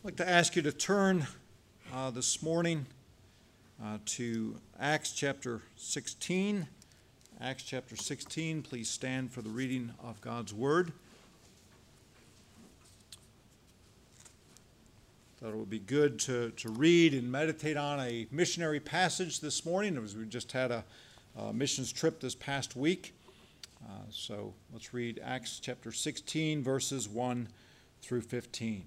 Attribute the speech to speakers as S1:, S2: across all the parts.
S1: I'd like to ask you to turn this morning to Acts chapter 16. Acts chapter 16, please stand for the reading of God's Word. Thought it would be good to read and meditate on a missionary passage this morning, as we just had a missions trip this past week. So let's read Acts chapter 16, verses 1 through 15.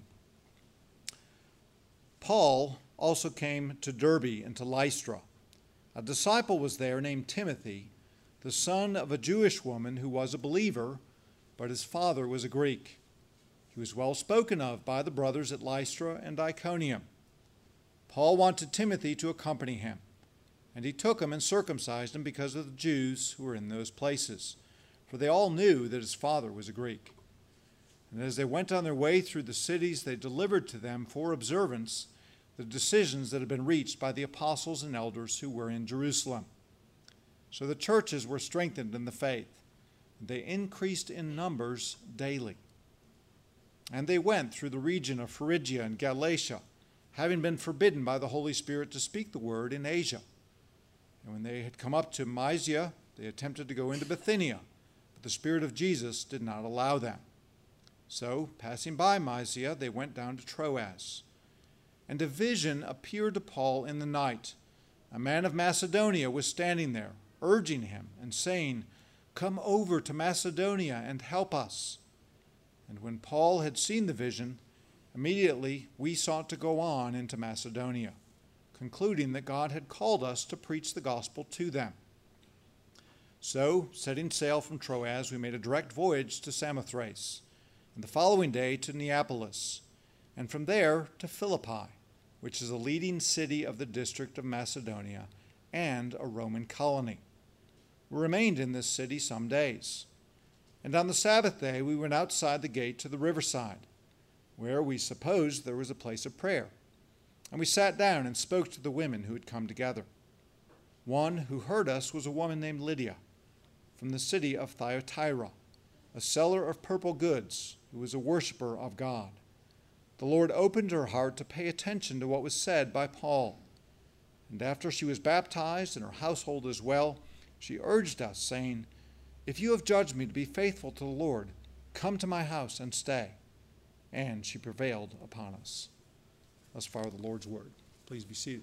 S1: Paul also came to Derbe and to Lystra. A disciple was there named Timothy, the son of a Jewish woman who was a believer, but his father was a Greek. He was well spoken of by the brothers at Lystra and Iconium. Paul wanted Timothy to accompany him, and he took him and circumcised him because of the Jews who were in those places, for they all knew that his father was a Greek. And as they went on their way through the cities, they delivered to them for observance the decisions that had been reached by the apostles and elders who were in Jerusalem. So the churches were strengthened in the faith. They increased in numbers daily. And they went through the region of Phrygia and Galatia, having been forbidden by the Holy Spirit to speak the word in Asia. And when they had come up to Mysia, they attempted to go into Bithynia, but the Spirit of Jesus did not allow them. So, passing by Mysia, they went down to Troas. And a vision appeared to Paul in the night. A man of Macedonia was standing there, urging him and saying, "Come over to Macedonia and help us." And when Paul had seen the vision, immediately we sought to go on into Macedonia, concluding that God had called us to preach the gospel to them. So, setting sail from Troas, we made a direct voyage to Samothrace, and the following day to Neapolis, and from there to Philippi, which is a leading city of the district of Macedonia and a Roman colony. We remained in this city some days. And on the Sabbath day we went outside the gate to the riverside, where we supposed there was a place of prayer. And we sat down and spoke to the women who had come together. One who heard us was a woman named Lydia, from the city of Thyatira, a seller of purple goods, who was a worshiper of God. The Lord opened her heart to pay attention to what was said by Paul. And after she was baptized, and her household as well, she urged us, saying, "If you have judged me to be faithful to the Lord, come to my house and stay." And she prevailed upon us. Thus far the Lord's word. Please be seated.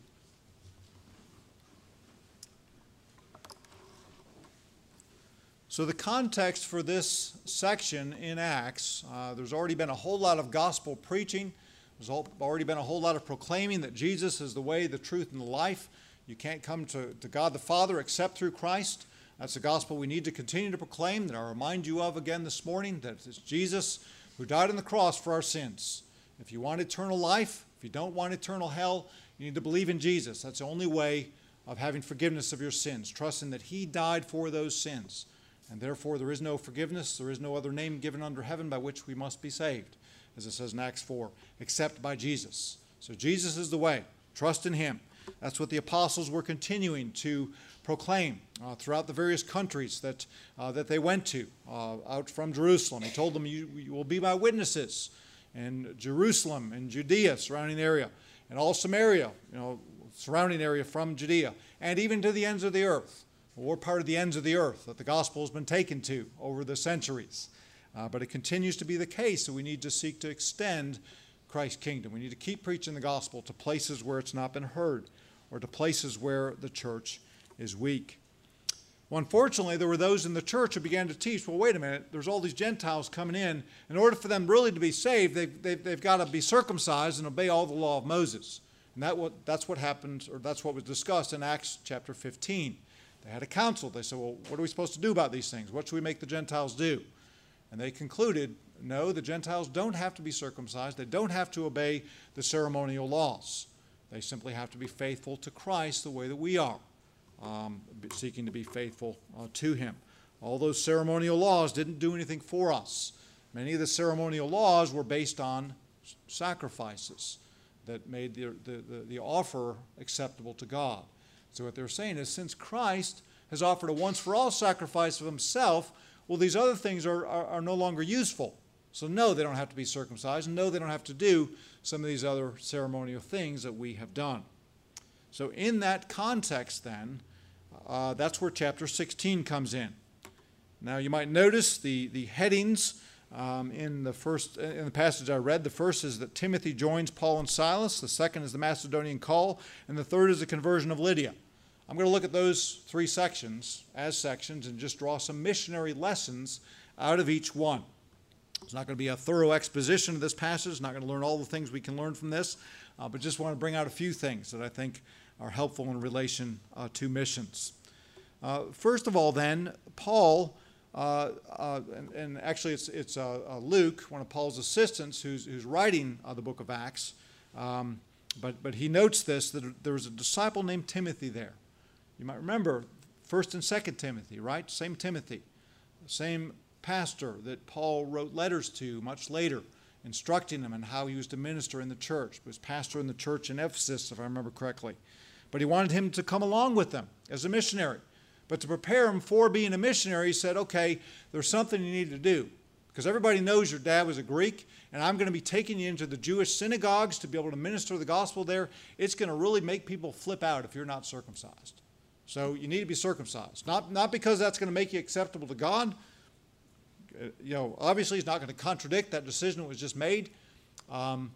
S1: So the context for this section in Acts, there's already been a whole lot of gospel preaching. There's already been a whole lot of proclaiming that Jesus is the way, the truth, and the life. You can't come to God the Father except through Christ. That's the gospel we need to continue to proclaim, that I'll remind you of again this morning, that it's Jesus who died on the cross for our sins. If you want eternal life, if you don't want eternal hell, you need to believe in Jesus. That's the only way of having forgiveness of your sins, trusting that he died for those sins. And therefore there is no forgiveness, there is no other name given under heaven by which we must be saved, as it says in Acts 4, except by Jesus. So Jesus is the way. Trust in him. That's what the apostles were continuing to proclaim throughout the various countries that they went to out from Jerusalem. He told them, you will be my witnesses in Jerusalem and Judea, surrounding area, and all Samaria, surrounding area from Judea, and even to the ends of the earth. We're part of the ends of the earth that the gospel has been taken to over the centuries. But it continues to be the case that we need to seek to extend Christ's kingdom. We need to keep preaching the gospel to places where it's not been heard, or to places where the church is weak. Well, unfortunately, there were those in the church who began to teach, well, wait a minute, there's all these Gentiles coming in. In order for them really to be saved, they've got to be circumcised and obey all the law of Moses. And that's what happened, or that's what was discussed in Acts chapter 15. They had a council. They said, well, what are we supposed to do about these things? What should we make the Gentiles do? And they concluded, no, the Gentiles don't have to be circumcised. They don't have to obey the ceremonial laws. They simply have to be faithful to Christ the way that we are, seeking to be faithful to him. All those ceremonial laws didn't do anything for us. Many of the ceremonial laws were based on sacrifices that made the offer acceptable to God. So what they're saying is, since Christ has offered a once-for-all sacrifice of himself, well, these other things are no longer useful. So no, they don't have to be circumcised, and no, they don't have to do some of these other ceremonial things that we have done. So in that context then, that's where chapter 16 comes in. Now you might notice the headings in the passage I read. The first is that Timothy joins Paul and Silas. The second is the Macedonian call. And the third is the conversion of Lydia. I'm going to look at those three sections as sections and just draw some missionary lessons out of each one. It's not going to be a thorough exposition of this passage. Not going to learn all the things we can learn from this, but just want to bring out a few things that I think are helpful in relation to missions. First of all, then, Paul, and actually it's Luke, one of Paul's assistants, who's writing the book of Acts, but he notes this, that there was a disciple named Timothy there. You might remember 1st and 2nd Timothy, right? Same Timothy, same pastor that Paul wrote letters to much later, instructing him on how he was to minister in the church. He was pastor in the church in Ephesus, if I remember correctly. But he wanted him to come along with them as a missionary. But to prepare him for being a missionary, he said, okay, there's something you need to do. Because everybody knows your dad was a Greek, and I'm going to be taking you into the Jewish synagogues to be able to minister the gospel there. It's going to really make people flip out if you're not circumcised. So you need to be circumcised. Not because that's going to make you acceptable to God. Obviously he's not going to contradict that decision that was just made. And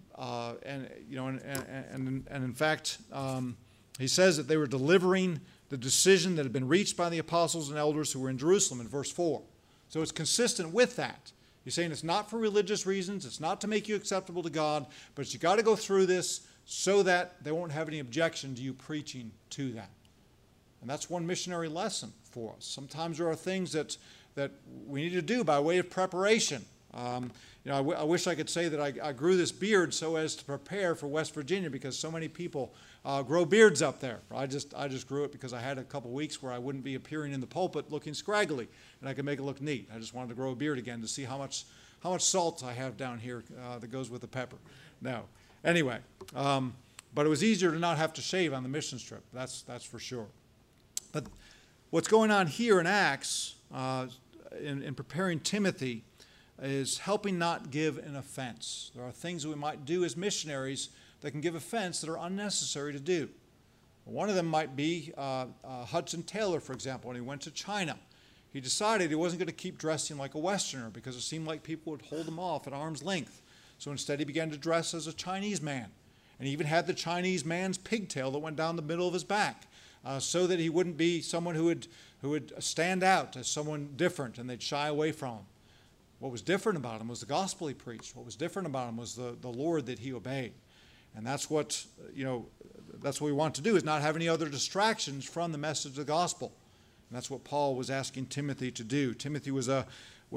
S1: in fact, he says that they were delivering the decision that had been reached by the apostles and elders who were in Jerusalem in verse 4. So it's consistent with that. He's saying it's not for religious reasons, it's not to make you acceptable to God, but you got to go through this so that they won't have any objection to you preaching to that. And that's one missionary lesson for us. Sometimes there are things that we need to do by way of preparation. I wish I could say that I grew this beard so as to prepare for West Virginia, because so many people grow beards up there. I just grew it because I had a couple weeks where I wouldn't be appearing in the pulpit looking scraggly, and I could make it look neat. I just wanted to grow a beard again to see how much salt I have down here that goes with the pepper. No, anyway, but it was easier to not have to shave on the mission trip. That's for sure. But what's going on here in Acts, in preparing Timothy, is helping not give an offense. There are things that we might do as missionaries that can give offense that are unnecessary to do. One of them might be Hudson Taylor, for example, when he went to China. He decided he wasn't going to keep dressing like a Westerner because it seemed like people would hold him off at arm's length. So instead he began to dress as a Chinese man. And he even had the Chinese man's pigtail that went down the middle of his back, so that he wouldn't be someone who would stand out as someone different and they'd shy away from him. What was different about him was the gospel he preached. What was different about him was the Lord that he obeyed. And that's what we want to do, is not have any other distractions from the message of the gospel. And that's what Paul was asking Timothy to do. Timothy was a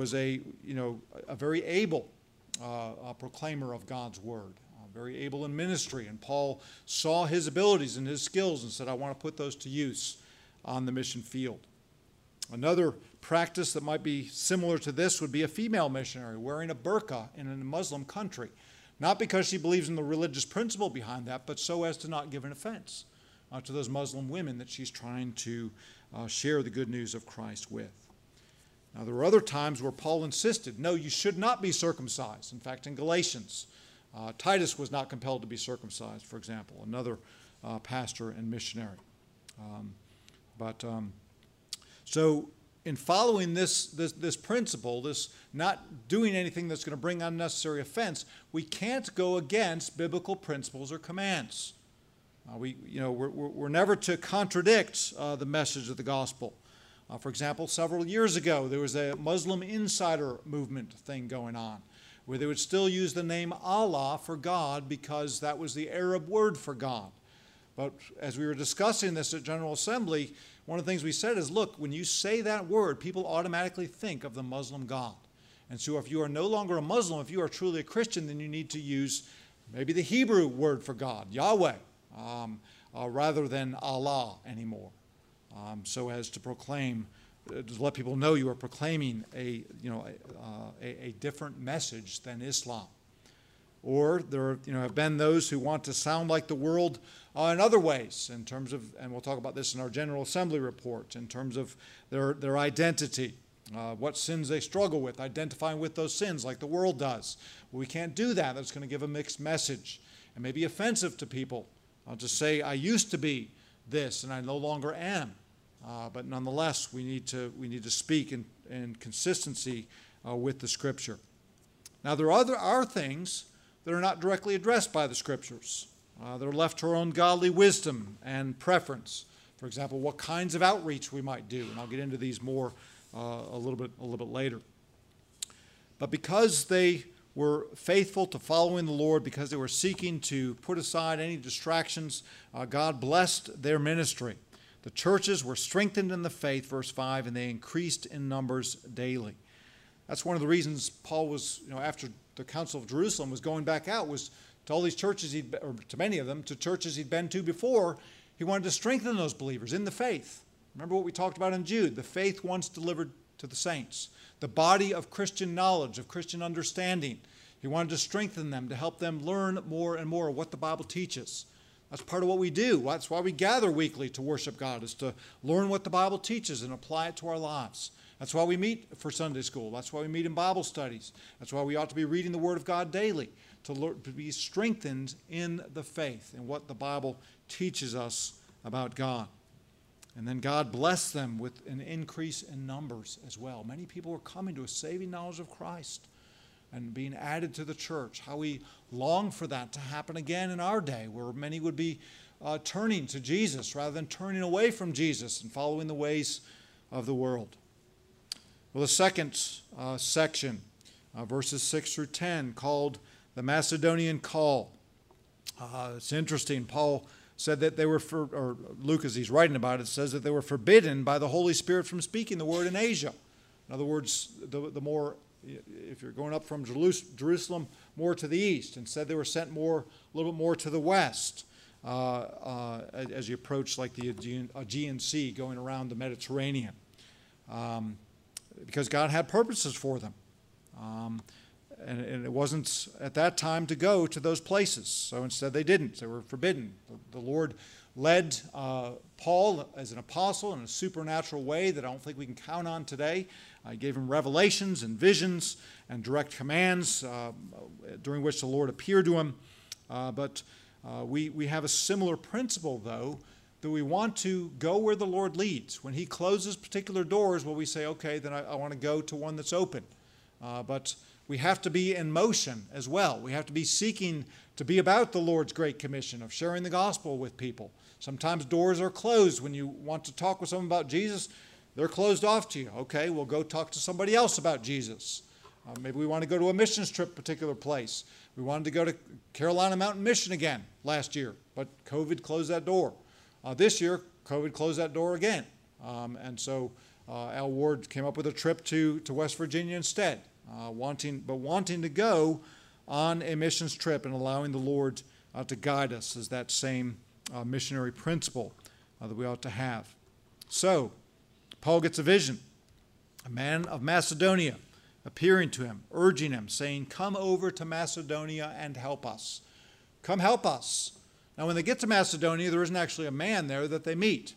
S1: very able proclaimer of God's word, very able in ministry. And Paul saw his abilities and his skills and said, I want to put those to use on the mission field. Another practice that might be similar to this would be a female missionary wearing a burqa in a Muslim country. Not because she believes in the religious principle behind that, but so as to not give an offense to those Muslim women that she's trying to share the good news of Christ with. Now, there were other times where Paul insisted, no, you should not be circumcised. In fact, in Galatians, Titus was not compelled to be circumcised, for example, another pastor and missionary. So in following this principle, this not doing anything that's going to bring unnecessary offense, we can't go against biblical principles or commands. We're never to contradict the message of the gospel. For example, several years ago, there was a Muslim insider movement thing going on, where they would still use the name Allah for God because that was the Arab word for God. But as we were discussing this at General Assembly, one of the things we said is, look, when you say that word, people automatically think of the Muslim God. And so if you are no longer a Muslim, if you are truly a Christian, then you need to use maybe the Hebrew word for God, Yahweh, rather than Allah anymore, so as to proclaim, to let people know you are proclaiming a different message than Islam. Or there have been those who want to sound like the world in other ways, in terms of, and we'll talk about this in our General Assembly report, in terms of their identity. what sins they struggle with, identifying with those sins like the world does. Well, we can't do that. That's going to give a mixed message and may be offensive to people. I'll just say, I used to be this and I no longer am. But nonetheless, we need to speak in consistency with the Scripture. Now, there are things that are not directly addressed by the Scriptures. They're left to our own godly wisdom and preference. For example, what kinds of outreach we might do, and I'll get into these more a little bit later. But because they were faithful to following the Lord, because they were seeking to put aside any distractions, God blessed their ministry. The churches were strengthened in the faith, verse 5, and they increased in numbers daily. That's one of the reasons Paul was, after the Council of Jerusalem, was going back out, was to all these churches, or to many of them, to churches he'd been to before. He wanted to strengthen those believers in the faith. Remember what we talked about in Jude, the faith once delivered to the saints, the body of Christian knowledge, of Christian understanding. He wanted to strengthen them, to help them learn more and more of what the Bible teaches. That's part of what we do. That's why we gather weekly to worship God, is to learn what the Bible teaches and apply it to our lives. That's why we meet for Sunday school. That's why we meet in Bible studies. That's why we ought to be reading the Word of God daily, to be strengthened in the faith and what the Bible teaches us about God. And then God blessed them with an increase in numbers as well. Many people were coming to a saving knowledge of Christ and being added to the church. How we long for that to happen again in our day, where many would be turning to Jesus rather than turning away from Jesus and following the ways of the world. Well, the second section, verses 6 through 10, called the Macedonian Call. It's interesting. Paul said that they were, or Luke, as he's writing about it, says that they were forbidden by the Holy Spirit from speaking the word in Asia. In other words, the more, if you're going up from Jerusalem more to the east, instead they were sent a little bit more to the west as you approach like the Aegean Sea, going around the Mediterranean. Because God had purposes for them. And it wasn't at that time to go to those places. So instead they didn't. They were forbidden. The Lord led Paul as an apostle in a supernatural way that I don't think we can count on today. He gave him revelations and visions and direct commands during which the Lord appeared to him. But we have a similar principle, though, that we want to go where the Lord leads. When he closes particular doors, well, we say, okay, then I want to go to one that's open. But we have to be in motion as well. We have to be seeking to be about the Lord's great commission of sharing the gospel with people. Sometimes doors are closed when you want to talk with someone about Jesus. They're closed off to you. Okay, we'll go talk to somebody else about Jesus. Maybe we want to go to a missions trip, particular place. We wanted to go to Carolina Mountain Mission again last year, but COVID closed that door. This year, COVID closed that door again. And so Al Ward came up with a trip to West Virginia instead, wanting to go on a missions trip and allowing the Lord to guide us as that same missionary principle that we ought to have. So, Paul gets a vision. A man of Macedonia appearing to him, urging him, saying, "Come over to Macedonia and help us. Come help us." Now, when they get to Macedonia, there isn't actually a man there that they meet.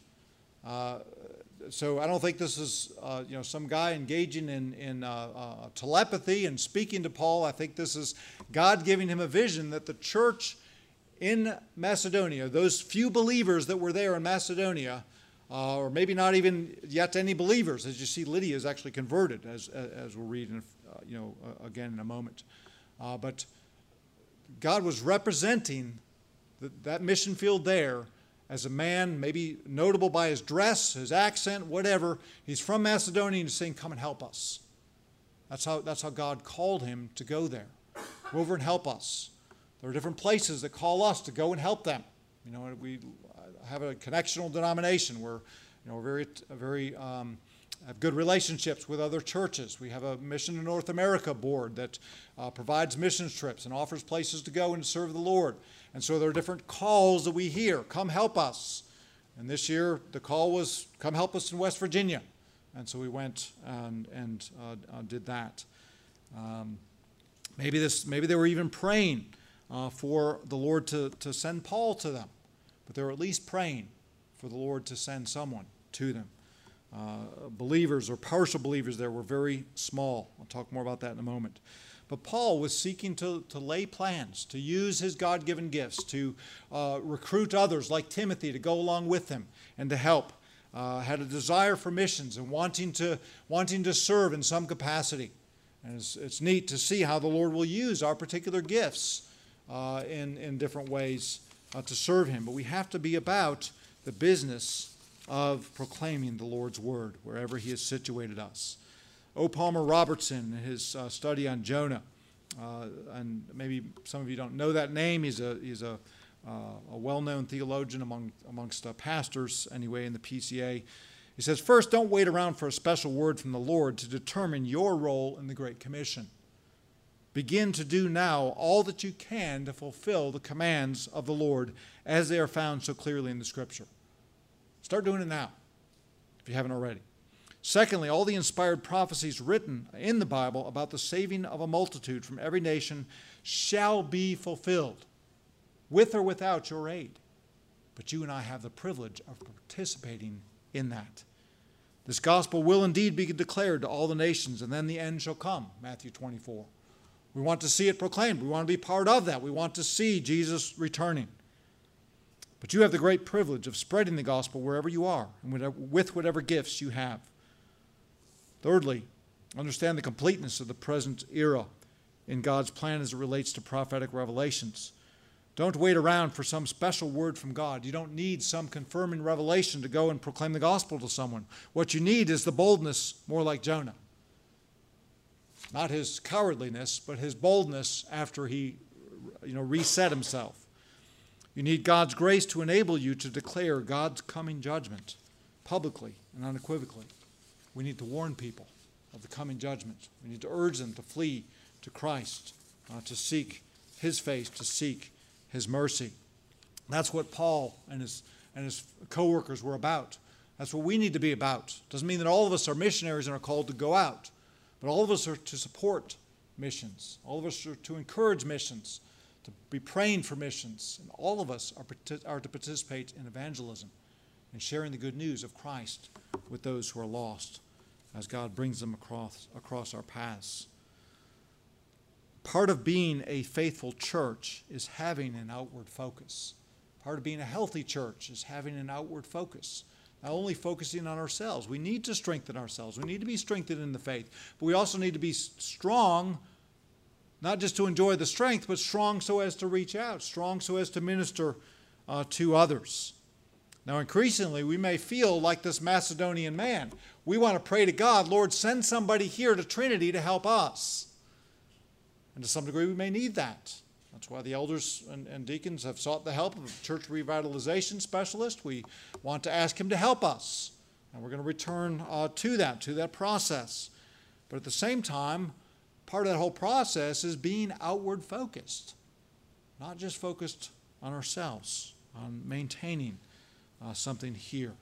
S1: So I don't think this is some guy engaging in telepathy and speaking to Paul. I think this is God giving him a vision that the church in Macedonia, those few believers that were there in Macedonia, or maybe not even yet any believers, as you see Lydia is actually converted, as we'll read again in a moment. But God was representing that mission field there as a man, maybe notable by his dress, his accent, whatever. He's from Macedonia and he's saying, "Come and help us." That's how God called him to go there. Go over and help us. There are different places that call us to go and help them. We have a connectional denomination where we're very have good relationships with other churches. We have a Mission in North America board that provides missions trips and offers places to go and serve the Lord. And so there are different calls that we hear. Come help us. And this year the call was, come help us in West Virginia. And so we went and did that. Maybe they were even praying for the Lord to send Paul to them. But they were at least praying for the Lord to send someone to them. believers or partial believers there were very small. I'll talk more about that in a moment. But Paul was seeking to lay plans, to use his God-given gifts, to recruit others like Timothy to go along with him and to help. Had a desire for missions and wanting to serve in some capacity. And it's neat to see how the Lord will use our particular gifts in different ways to serve him. But we have to be about the business of proclaiming the Lord's word wherever he has situated us. O. Palmer Robertson, in his study on Jonah, and maybe some of you don't know that name. He's a well-known theologian amongst pastors, anyway, in the PCA. He says, first, don't wait around for a special word from the Lord to determine your role in the Great Commission. Begin to do now all that you can to fulfill the commands of the Lord as they are found so clearly in the Scripture. Start doing it now, if you haven't already. Secondly, all the inspired prophecies written in the Bible about the saving of a multitude from every nation shall be fulfilled, with or without your aid. But you and I have the privilege of participating in that. This gospel will indeed be declared to all the nations, and then the end shall come, Matthew 24. We want to see it proclaimed. We want to be part of that. We want to see Jesus returning. But you have the great privilege of spreading the gospel wherever you are and with whatever gifts you have. Thirdly, understand the completeness of the present era in God's plan as it relates to prophetic revelations. Don't wait around for some special word from God. You don't need some confirming revelation to go and proclaim the gospel to someone. What you need is the boldness, more like Jonah. Not his cowardliness, but his boldness after he reset himself. You need God's grace to enable you to declare God's coming judgment publicly and unequivocally. We need to warn people of the coming judgment. We need to urge them to flee to Christ, to seek his face, to seek his mercy. That's what Paul and his co-workers were about. That's what we need to be about. Doesn't mean that all of us are missionaries and are called to go out, but all of us are to support missions. All of us are to encourage missions, to be praying for missions. And all of us are to participate in evangelism and sharing the good news of Christ with those who are lost as God brings them across our paths. Part of being a faithful church is having an outward focus. Part of being a healthy church is having an outward focus. Not only focusing on ourselves. We need to strengthen ourselves. We need to be strengthened in the faith. But we also need to be strong, not just to enjoy the strength, but strong so as to reach out, strong so as to minister to others. Now, increasingly, we may feel like this Macedonian man. We want to pray to God, Lord, send somebody here to Trinity to help us. And to some degree, we may need that. That's why the elders and deacons have sought the help of a church revitalization specialist. We want to ask him to help us. And we're going to return to that process. But at the same time, part of that whole process is being outward focused. Not just focused on ourselves, on maintaining something here.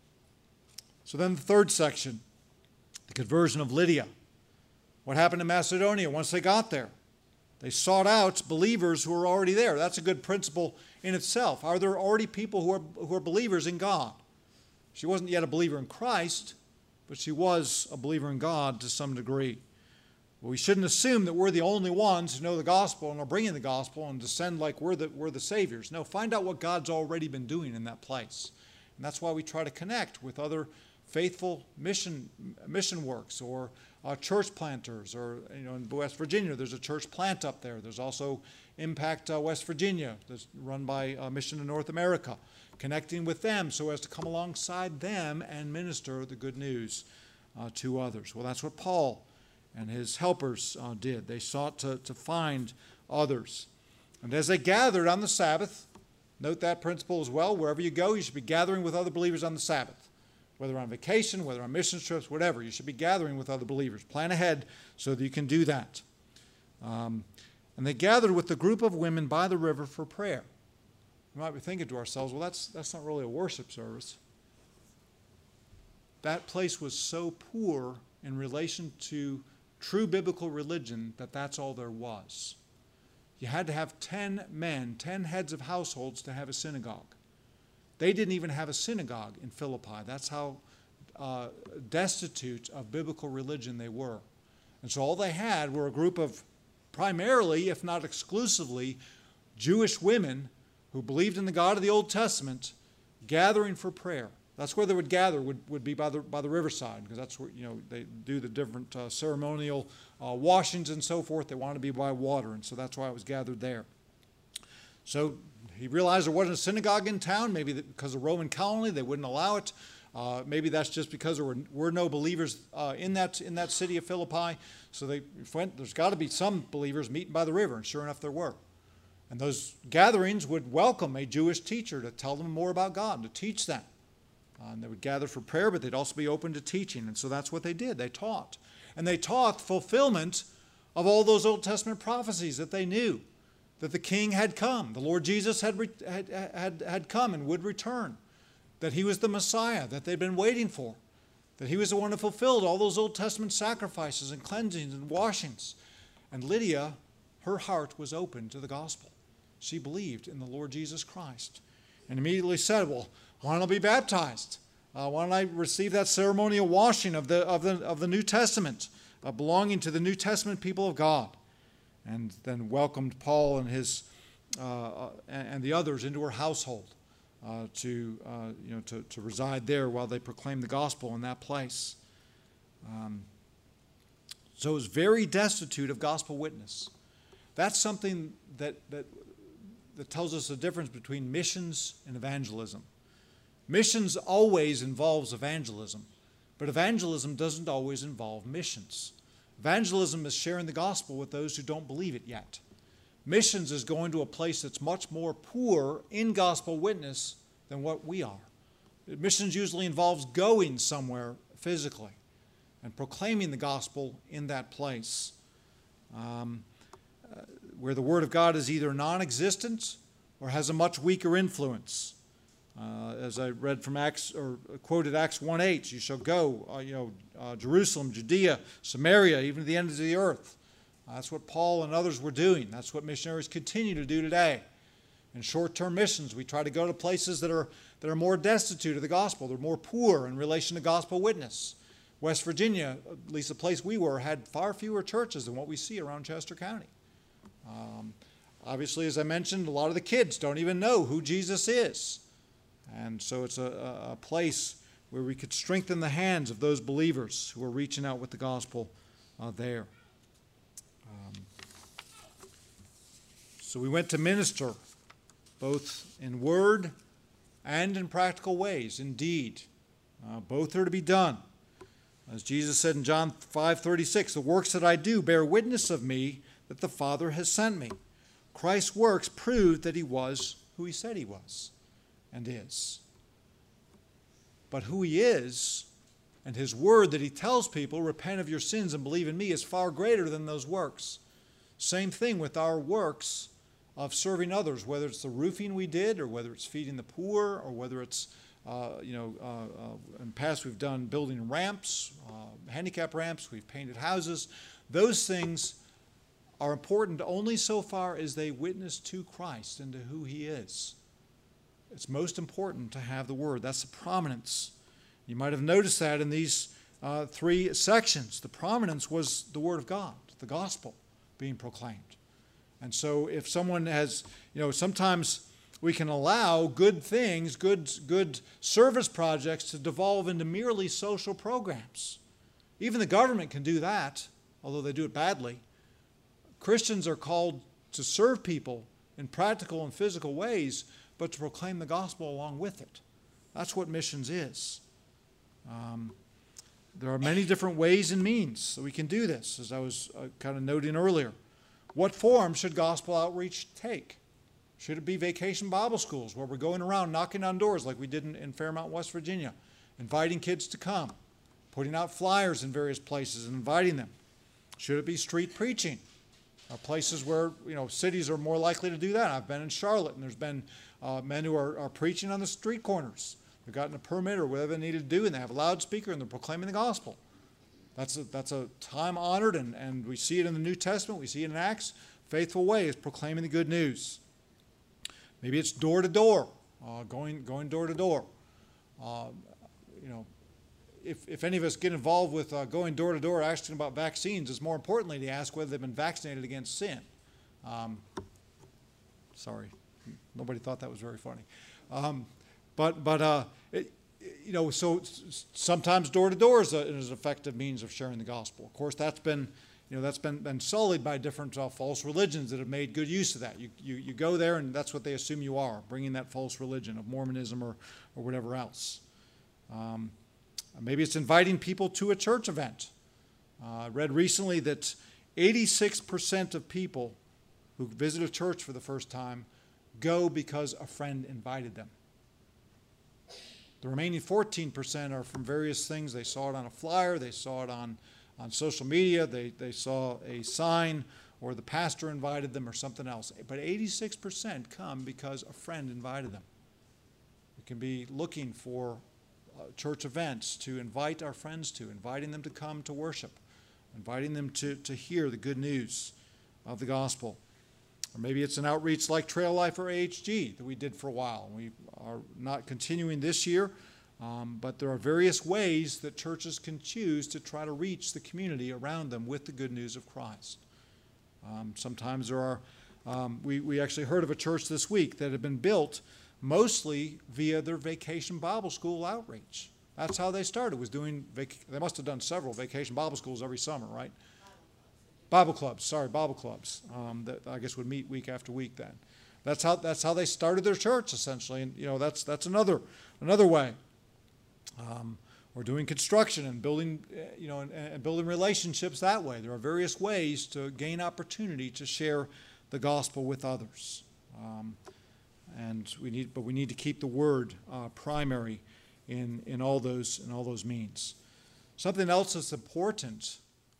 S1: So then the third section, the conversion of Lydia. What happened in Macedonia once they got there? They sought out believers who were already there. That's a good principle in itself. Are there already people who are believers in God? She wasn't yet a believer in Christ, but she was a believer in God to some degree. Well, we shouldn't assume that we're the only ones who know the gospel and are bringing the gospel and descend like we're the saviors. No, find out what God's already been doing in that place. And that's why we try to connect with other faithful mission works or church planters, or in West Virginia there's a church plant up there. There's also Impact West Virginia that's run by Mission to North America, connecting with them so as to come alongside them and minister the good news to others. Well, that's what Paul and his helpers did. They sought to find others. And as they gathered on the Sabbath, note that principle as well. Wherever you go, you should be gathering with other believers on the Sabbath. Whether on vacation, whether on mission trips, whatever, you should be gathering with other believers. Plan ahead so that you can do that. And they gathered with the group of women by the river for prayer. We might be thinking to ourselves, well, that's not really a worship service. That place was so poor in relation to true biblical religion that that's all there was. You had to have 10 men, 10 heads of households to have a synagogue. They didn't even have a synagogue in Philippi. That's how destitute of biblical religion they were. And so all they had were a group of primarily, if not exclusively, Jewish women who believed in the God of the Old Testament gathering for prayer. That's where they would gather, would be by the riverside, because that's where, they do the different ceremonial washings and so forth. They wanted to be by water, and so that's why it was gathered there. So he realized there wasn't a synagogue in town, maybe because of Roman colony, they wouldn't allow it. Maybe that's just because there were no believers in that city of Philippi. So they went, there's got to be some believers meeting by the river, and sure enough there were. And those gatherings would welcome a Jewish teacher to tell them more about God, to teach them. And they would gather for prayer, but they'd also be open to teaching. And so that's what they did. They taught. And they taught fulfillment of all those Old Testament prophecies that they knew, that the King had come. The Lord Jesus had come and would return, that he was the Messiah that they'd been waiting for, that he was the one who fulfilled all those Old Testament sacrifices and cleansings and washings. And Lydia, her heart was open to the gospel. She believed in the Lord Jesus Christ and immediately said, well, why don't I be baptized? Why don't I receive that ceremonial washing of the New Testament, belonging to the New Testament people of God? And then welcomed Paul and his and the others into her household to reside there while they proclaimed the gospel in that place. So it was very destitute of gospel witness. That's something that tells us the difference between missions and evangelism. Missions always involves evangelism, but evangelism doesn't always involve missions. Evangelism is sharing the gospel with those who don't believe it yet. Missions is going to a place that's much more poor in gospel witness than what we are. Missions usually involves going somewhere physically and proclaiming the gospel in that place, where the Word of God is either non-existent or has a much weaker influence. As I read from Acts, or quoted Acts 1:8, you shall go, Jerusalem, Judea, Samaria, even to the ends of the earth. That's what Paul and others were doing. That's what missionaries continue to do today. In short-term missions, we try to go to places that are more destitute of the gospel. They're more poor in relation to gospel witness. West Virginia, at least the place we were, had far fewer churches than what we see around Chester County. Obviously, as I mentioned, a lot of the kids don't even know who Jesus is. And so it's a place where we could strengthen the hands of those believers who are reaching out with the gospel there. So we went to minister both in word and in practical ways. Indeed, both are to be done. As Jesus said in John 5:36, the works that I do bear witness of me that the Father has sent me. Christ's works proved that he was who he said he was and is. But who he is and his word that he tells people, repent of your sins and believe in me, is far greater than those works. Same thing with our works of serving others, whether it's the roofing we did or whether it's feeding the poor or whether it's, in the past we've done building ramps, handicap ramps, we've painted houses. Those things are important only so far as they witness to Christ and to who he is. It's most important to have the word. That's the prominence. You might have noticed that in these three sections. The prominence was the word of God, the gospel being proclaimed. And so if someone has, sometimes we can allow good things, good service projects to devolve into merely social programs. Even the government can do that, although they do it badly. Christians are called to serve people in practical and physical ways, but to proclaim the gospel along with it. That's what missions is. There are many different ways and means that we can do this, as I was kind of noting earlier. What form should gospel outreach take? Should it be vacation Bible schools where we're going around knocking on doors like we did in Fairmount, West Virginia, inviting kids to come, putting out flyers in various places and inviting them? Should it be street preaching? Places where, cities are more likely to do that. I've been in Charlotte, and there's been men who are preaching on the street corners. They've gotten a permit or whatever they need to do, and they have a loudspeaker, and they're proclaiming the gospel. That's a time-honored, and we see it in the New Testament. We see it in Acts. Faithful way is proclaiming the good news. Maybe it's door to door, going door to door. if any of us get involved with going door to door asking about vaccines, it's more importantly to ask whether they've been vaccinated against sin. Sorry, nobody thought that was very funny. So sometimes door to door is an effective means of sharing the gospel. Of course, that's been sullied by different false religions that have made good use of that. You go there and that's what they assume you are, bringing that false religion of Mormonism or whatever else. Maybe it's inviting people to a church event. I read recently that 86% of people who visit a church for the first time go because a friend invited them. The remaining 14% are from various things. They saw it on a flyer, they saw it on social media, they saw a sign, or the pastor invited them or something else. But 86% come because a friend invited them. We can be looking for church events to invite our friends to, inviting them to come to worship, inviting them to hear the good news of the gospel. Or maybe it's an outreach like Trail Life or AHG that we did for a while. We are not continuing this year, but there are various ways that churches can choose to try to reach the community around them with the good news of Christ. Sometimes there are, we actually heard of a church this week that had been built mostly via their Vacation Bible School outreach. That's how they started, was doing, they must have done several Vacation Bible Schools every summer, right? Bible clubs that I guess would meet week after week then. That's how they started their church essentially, and that's another way. Or doing construction and building, and building relationships that way. There are various ways to gain opportunity to share the gospel with others, and we need to keep the word primary in all those means. Something else that's important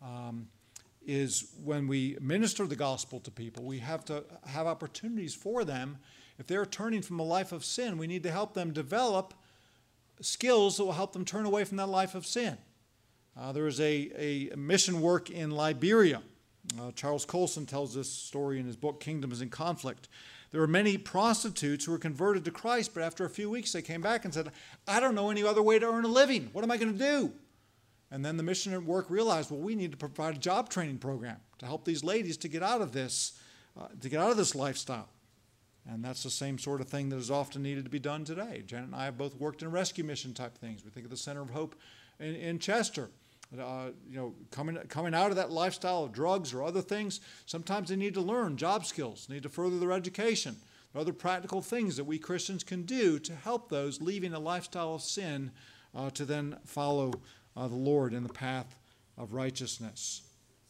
S1: is when we minister the gospel to people, we have to have opportunities for them. If they're turning from a life of sin, we need to help them develop skills that will help them turn away from that life of sin. There is a mission work in Liberia. Charles Colson tells this story in his book, Kingdoms in Conflict. There were many prostitutes who were converted to Christ, but after a few weeks they came back and said, I don't know any other way to earn a living. What am I going to do? And then the mission work realized, well, we need to provide a job training program to help these ladies to get out of this lifestyle. And that's the same sort of thing that is often needed to be done today. Janet and I have both worked in rescue mission type things. We think of the Center of Hope in Chester. Coming out of that lifestyle of drugs or other things, sometimes they need to learn job skills, need to further their education, other practical things that we Christians can do to help those leaving a lifestyle of sin to then follow the Lord in the path of righteousness.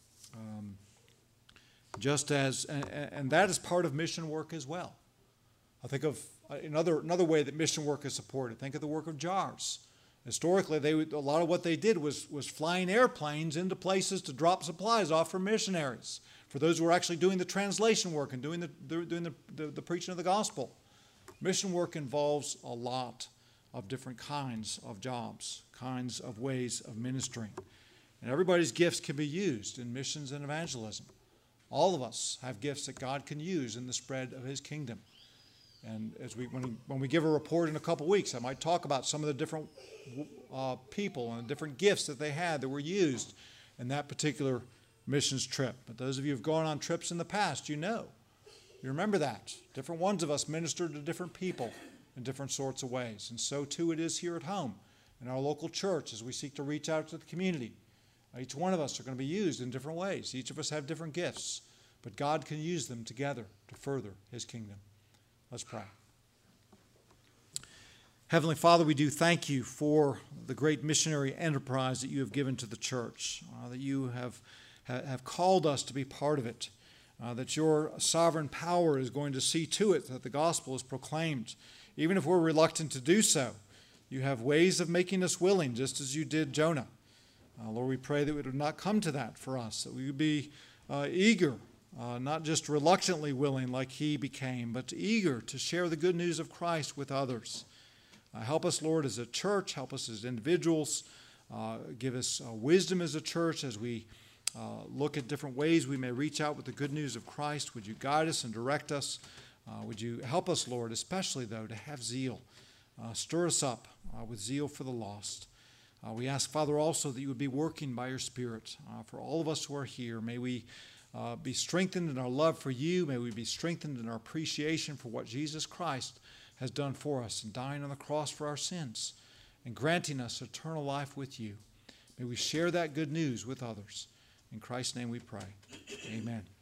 S1: And that is part of mission work as well. I think of another way that mission work is supported. Think of the work of JARS. Historically, a lot of what they did was flying airplanes into places to drop supplies off for missionaries, for those who were actually doing the translation work and doing the preaching of the gospel. Mission work involves a lot of different kinds of jobs, kinds of ways of ministering. And everybody's gifts can be used in missions and evangelism. All of us have gifts that God can use in the spread of His kingdom. And when we give a report in a couple weeks, I might talk about some of the different people and different gifts that they had that were used in that particular missions trip. But those of you who have gone on trips in the past, you remember that. Different ones of us ministered to different people in different sorts of ways. And so too it is here at home in our local church as we seek to reach out to the community. Each one of us are going to be used in different ways. Each of us have different gifts, but God can use them together to further His kingdom. Let's pray. Heavenly Father, we do thank You for the great missionary enterprise that You have given to the church, that You have called us to be part of it, that Your sovereign power is going to see to it that the gospel is proclaimed. Even if we're reluctant to do so, You have ways of making us willing, just as You did Jonah. Lord, we pray that it would not come to that for us, that we would be eager, not just reluctantly willing like he became, but eager to share the good news of Christ with others. Help us, Lord, as a church. Help us as individuals. Give us wisdom as a church as we look at different ways we may reach out with the good news of Christ. Would You guide us and direct us? Would You help us, Lord, especially, though, to have zeal. Stir us up with zeal for the lost. We ask, Father, also that you would be working by your Spirit for all of us who are here. May we be strengthened in our love for you. May we be strengthened in our appreciation for what Jesus Christ has done for us in dying on the cross for our sins and granting us eternal life with you. May we share that good news with others. In Christ's name we pray. Amen.